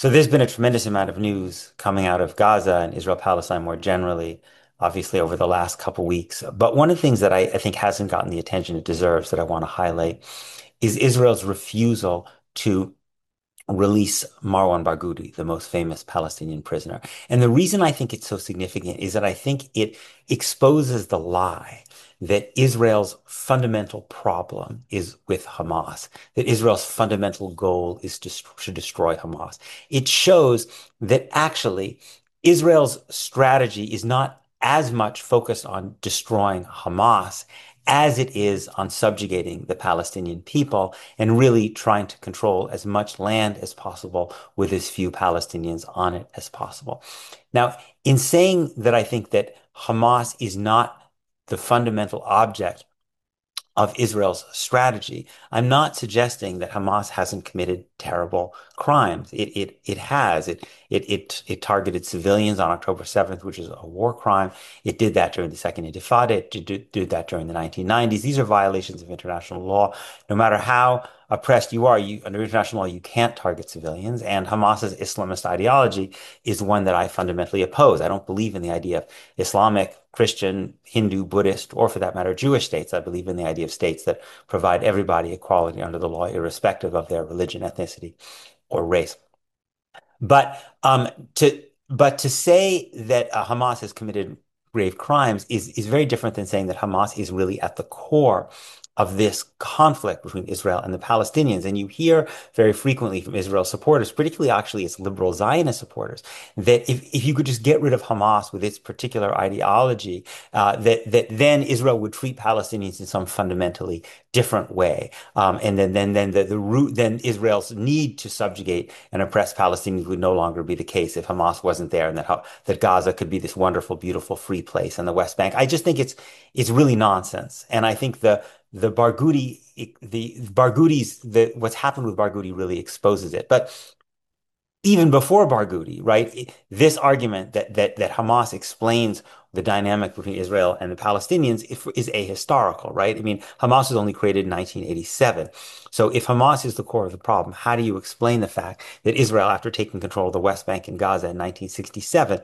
So there's been a tremendous amount of news coming out of Gaza and Israel-Palestine more generally, obviously over the last couple weeks. But one of the things that I think hasn't gotten the attention it deserves that I want to highlight is Israel's refusal to release Marwan Barghouti, the most famous Palestinian prisoner. And the reason I think it's so significant is that I think it exposes the lie that Israel's fundamental problem is with Hamas, that Israel's fundamental goal is to destroy Hamas. It shows that actually Israel's strategy is not as much focused on destroying Hamas as it is on subjugating the Palestinian people and really trying to control as much land as possible with as few Palestinians on it as possible. Now, in saying that I think that Hamas is not the fundamental object of Israel's strategy. I'm not suggesting that Hamas hasn't committed terrible crimes. It has. It targeted civilians on October 7th, which is a war crime. It did that during the Second Intifada. Did that during the 1990s. These are violations of international law. No matter how oppressed you are, under international law, you can't target civilians. And Hamas's Islamist ideology is one that I fundamentally oppose. I don't believe in the idea of Islamic, Christian, Hindu, Buddhist, or for that matter, Jewish states. I believe in the idea of states that provide everybody equality under the law, irrespective of their religion, ethnicity, or race. But to say that Hamas has committed grave crimes is very different than saying that Hamas is really at the core of this conflict between Israel and the Palestinians. And you hear very frequently from Israel supporters, particularly actually its liberal Zionist supporters, that if you could just get rid of Hamas with its particular ideology, that then Israel would treat Palestinians in some fundamentally different way. And then the root, then Israel's need to subjugate and oppress Palestinians would no longer be the case if Hamas wasn't there, and that Gaza could be this wonderful, beautiful, free place in the West Bank. I just think it's really nonsense. And I think what's happened with Barghouti really exposes it. But even before Barghouti, right? This argument that Hamas explains the dynamic between Israel and the Palestinians is ahistorical, right? I mean, Hamas was only created in 1987. So if Hamas is the core of the problem, how do you explain the fact that Israel, after taking control of the West Bank and Gaza in 1967,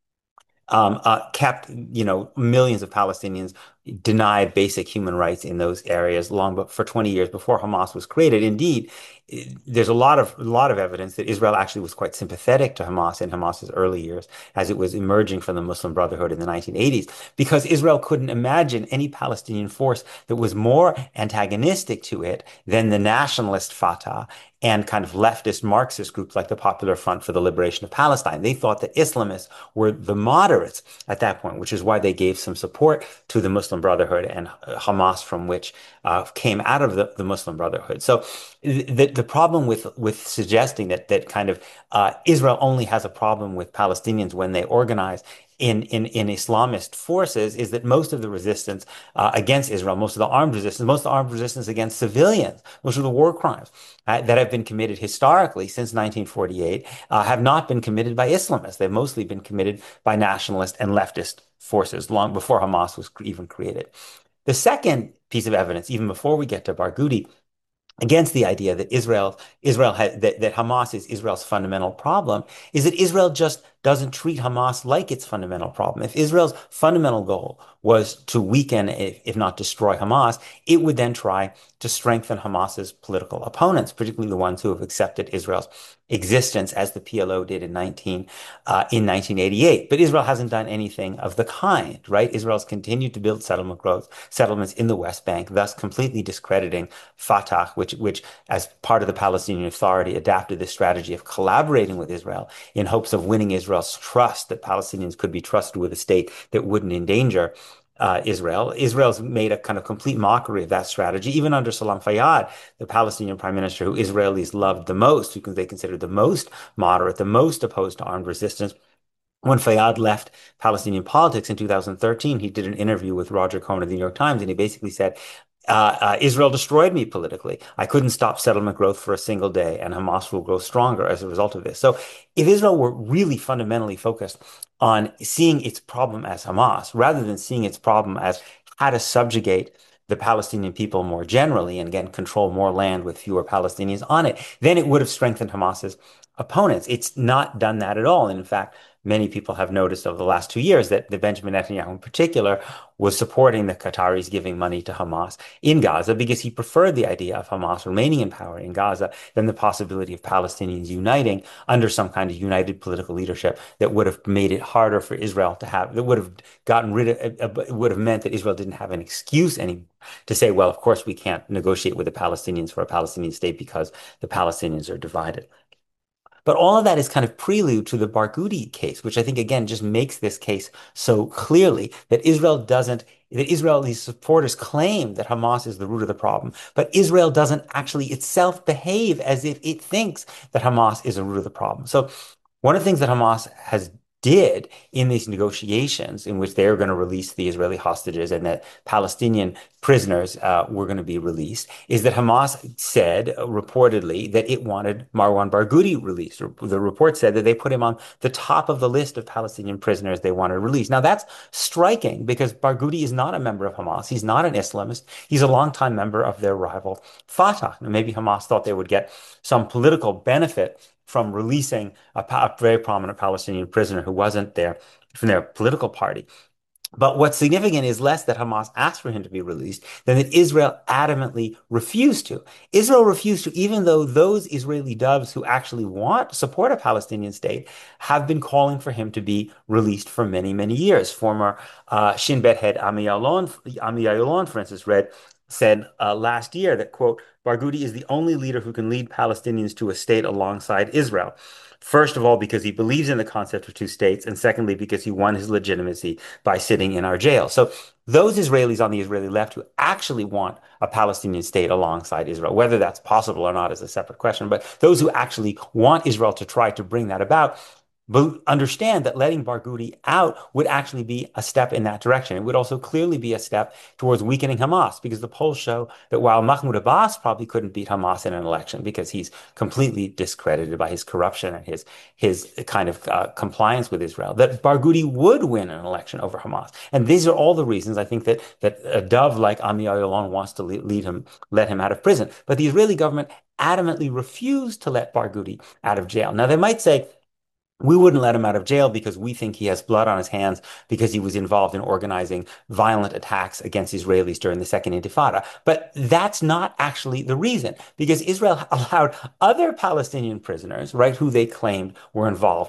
kept, millions of Palestinians denied basic human rights in those areas long but for 20 years before Hamas was created. Indeed, there's a lot of evidence that Israel actually was quite sympathetic to Hamas in Hamas's early years as it was emerging from the Muslim Brotherhood in the 1980s, because Israel couldn't imagine any Palestinian force that was more antagonistic to it than the nationalist Fatah and kind of leftist Marxist groups like the Popular Front for the Liberation of Palestine. They thought that Islamists were the moderates at that point, which is why they gave some support to the Muslim Brotherhood and Hamas, from which came out of the Muslim Brotherhood. So the problem with suggesting that kind of Israel only has a problem with Palestinians when they organize in Islamist forces is that most of the resistance against Israel, most of the armed resistance against civilians, most of the war crimes that have been committed historically since 1948 have not been committed by Islamists. They've mostly been committed by nationalist and leftist forces long before Hamas was even created. The second piece of evidence, even before we get to Barghouti, against the idea that that Hamas is Israel's fundamental problem, is that Israel just doesn't treat Hamas like its fundamental problem. If Israel's fundamental goal was to weaken, if not destroy Hamas, it would then try to strengthen Hamas's political opponents, particularly the ones who have accepted Israel's existence, as the PLO did in 1988. But Israel hasn't done anything of the kind, right? Israel's continued to build settlements in the West Bank, thus completely discrediting Fatah, which as part of the Palestinian Authority adapted this strategy of collaborating with Israel in hopes of winning Israel's trust, that Palestinians could be trusted with a state that wouldn't endanger Israel. Israel's made a kind of complete mockery of that strategy, even under Salam Fayyad, the Palestinian prime minister who Israelis loved the most, who they considered the most moderate, the most opposed to armed resistance. When Fayyad left Palestinian politics in 2013, he did an interview with Roger Cohen of the New York Times, and he basically said, Israel destroyed me politically. I couldn't stop settlement growth for a single day, and Hamas will grow stronger as a result of this. So if Israel were really fundamentally focused on seeing its problem as Hamas, rather than seeing its problem as how to subjugate the Palestinian people more generally, and again, control more land with fewer Palestinians on it, then it would have strengthened Hamas's opponents. It's not done that at all. And in fact, many people have noticed over the last 2 years that the Benjamin Netanyahu in particular was supporting the Qataris giving money to Hamas in Gaza because he preferred the idea of Hamas remaining in power in Gaza than the possibility of Palestinians uniting under some kind of united political leadership that would have made it harder for Israel to have, that would have gotten rid of, it would have meant that Israel didn't have an excuse anymore to say, well, of course, we can't negotiate with the Palestinians for a Palestinian state because the Palestinians are divided. But all of that is kind of prelude to the Barghouti case, which I think again just makes this case so clearly that that Israeli supporters claim that Hamas is the root of the problem, but Israel doesn't actually itself behave as if it thinks that Hamas is the root of the problem. So one of the things that Hamas has did in these negotiations in which they're going to release the Israeli hostages and that Palestinian prisoners were going to be released is that Hamas said reportedly that it wanted Marwan Barghouti released. The report said that they put him on the top of the list of Palestinian prisoners they wanted released. Now that's striking because Barghouti is not a member of Hamas. He's not an Islamist. He's a longtime member of their rival Fatah. And maybe Hamas thought they would get some political benefit from releasing a very prominent Palestinian prisoner who wasn't there from their political party. But what's significant is less that Hamas asked for him to be released than that Israel adamantly refused to. Israel refused to, even though those Israeli doves who actually support a Palestinian state have been calling for him to be released for many, many years. Former Shin Bet head Ami Ya'alon, for instance, said last year that, quote, Barghouti is the only leader who can lead Palestinians to a state alongside Israel. First of all, because he believes in the concept of two states, and secondly, because he won his legitimacy by sitting in our jail. So those Israelis on the Israeli left who actually want a Palestinian state alongside Israel, whether that's possible or not is a separate question, but those who actually want Israel to try to bring that about, but understand that letting Barghouti out would actually be a step in that direction. It would also clearly be a step towards weakening Hamas, because the polls show that while Mahmoud Abbas probably couldn't beat Hamas in an election because he's completely discredited by his corruption and his kind of compliance with Israel, that Barghouti would win an election over Hamas. And these are all the reasons I think that a dove like Ami Ya'alon wants to let him out of prison. But the Israeli government adamantly refused to let Barghouti out of jail. Now, they might say, we wouldn't let him out of jail because we think he has blood on his hands because he was involved in organizing violent attacks against Israelis during the Second Intifada. But that's not actually the reason, because Israel allowed other Palestinian prisoners, right, who they claimed were involved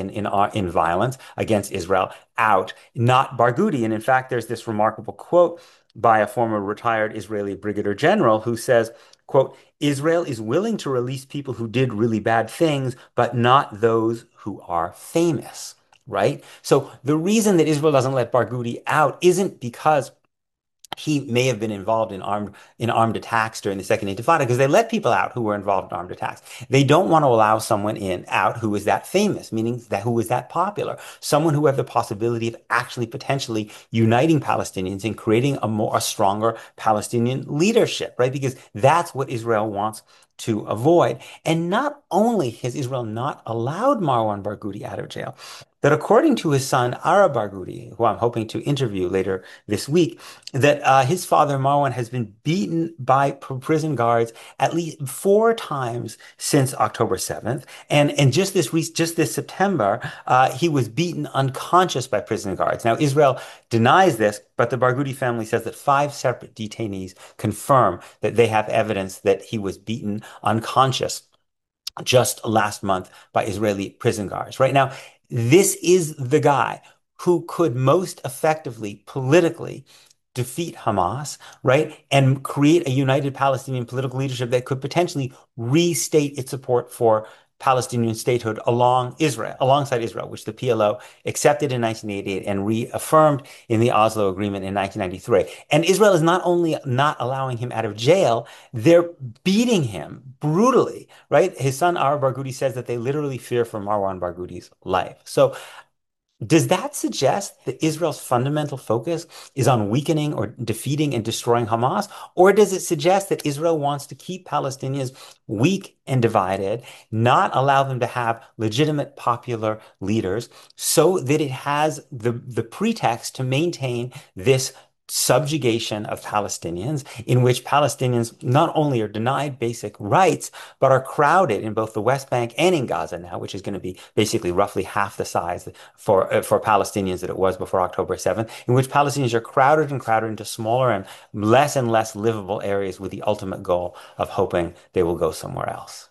in violence against Israel out, not Barghouti. And in fact, there's this remarkable quote by a former retired Israeli brigadier general who says, quote, Israel is willing to release people who did really bad things, but not those who are famous, right? So the reason that Israel doesn't let Barghouti out isn't because he may have been involved in armed attacks during the Second Intifada, because they let people out who were involved in armed attacks. They don't want to allow someone out who is that famous, meaning that who is that popular, someone who have the possibility of actually potentially uniting Palestinians and creating a stronger Palestinian leadership, right? Because that's what Israel wants to avoid. And not only has Israel not allowed Marwan Barghouti out of jail, that according to his son, Ara Barghouti, who I'm hoping to interview later this week, that his father, Marwan, has been beaten by prison guards at least 4 times since October 7th. And just this September, he was beaten unconscious by prison guards. Now, Israel denies this, but the Barghouti family says that 5 separate detainees confirm that they have evidence that he was beaten unconscious just last month by Israeli prison guards. Right now, this is the guy who could most effectively politically defeat Hamas, right? And create a united Palestinian political leadership that could potentially restate its support for Palestinian statehood alongside Israel, which the PLO accepted in 1988 and reaffirmed in the Oslo Agreement in 1993. And Israel is not only not allowing him out of jail, they're beating him brutally, right? His son, Ara Barghouti, says that they literally fear for Marwan Barghouti's life. So does that suggest that Israel's fundamental focus is on weakening or defeating and destroying Hamas? Or does it suggest that Israel wants to keep Palestinians weak and divided, not allow them to have legitimate popular leaders, so that it has the pretext to maintain this subjugation of Palestinians, in which Palestinians not only are denied basic rights, but are crowded in both the West Bank and in Gaza now, which is going to be basically roughly half the size for Palestinians that it was before October 7th, in which Palestinians are crowded and crowded into smaller and less livable areas with the ultimate goal of hoping they will go somewhere else.